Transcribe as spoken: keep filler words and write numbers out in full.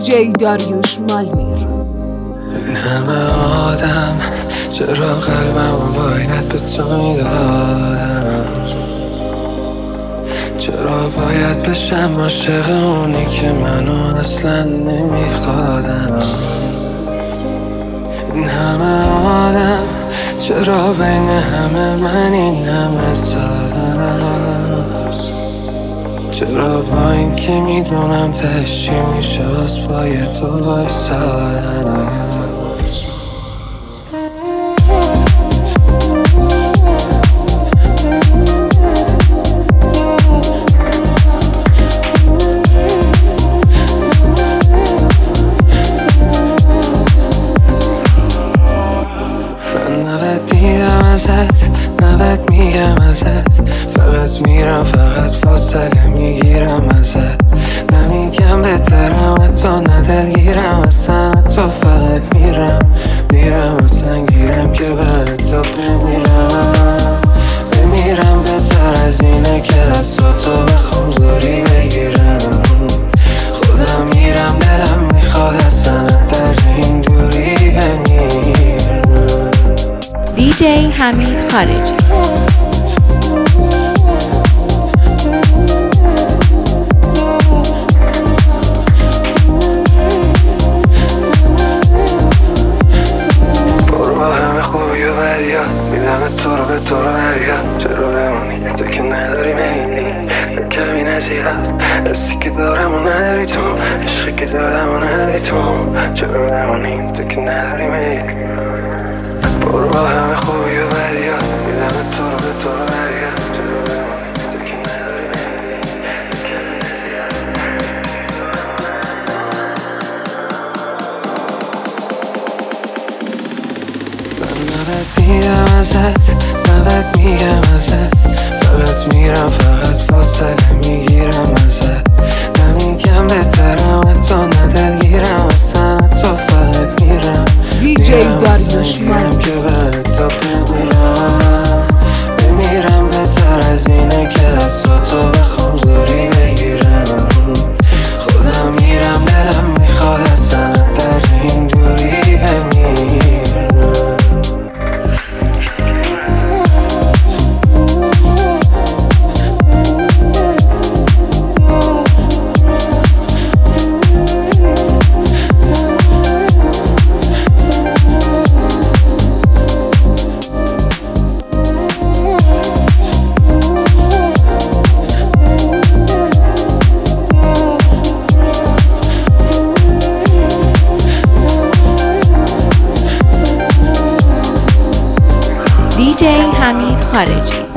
دیجی داریوش مالمیر. این همه آدم چرا قلبم باید به تو میدادم؟ چرا باید بشم عاشق اونی که منو اصلا نمیخوادم؟ این همه آدم چرا بین همه من این همه سادم؟ چرا با این که میدونم تهش چی میشه باز پای تو بایستادم؟ نباید میگم ازت، فقط میرم فقط فاصله میگیرم ازت. نمیگم بهترم حتی ندلگیرم اصلا، تو فقط میرم میرم اصلا گیرم که بعد تو بمیرم. بمیرم بهتر از اینه که دست تو بخوام زوری بگیرم. خودم میرم دلم میخواد اصلا در این دوری بمیرم. دیجی حمید خارجی. میدم تو رو به تو رو برگرد. چرا بمونی تو که نداری میلی کمی نزیاد؟ حسی که دارم و نداری تو، عشقی که دارم و نداری تو. چرا بمونی تو که نداری میلی؟ برو با همه خوبی و بدیات، میدم تو رو به تو رو برگرد. چرا بمونی تو که نداری میلی؟ نباید میگم ازت، نباید میگم ازت، فقط میرم فقط فاصله میگیرم ازت. نمیگم بهترم حتی ندلگیرم اصلا، تو فقط میرم دیجی داریوش مالمیر که بعد تو بمیرم. بمیرم بهتر از اینه که دست تو بخوام زوری بگیرم. خودم میرم دلم میخواد اصلا در این دوری بمیرم. دیجی حمید خارجی.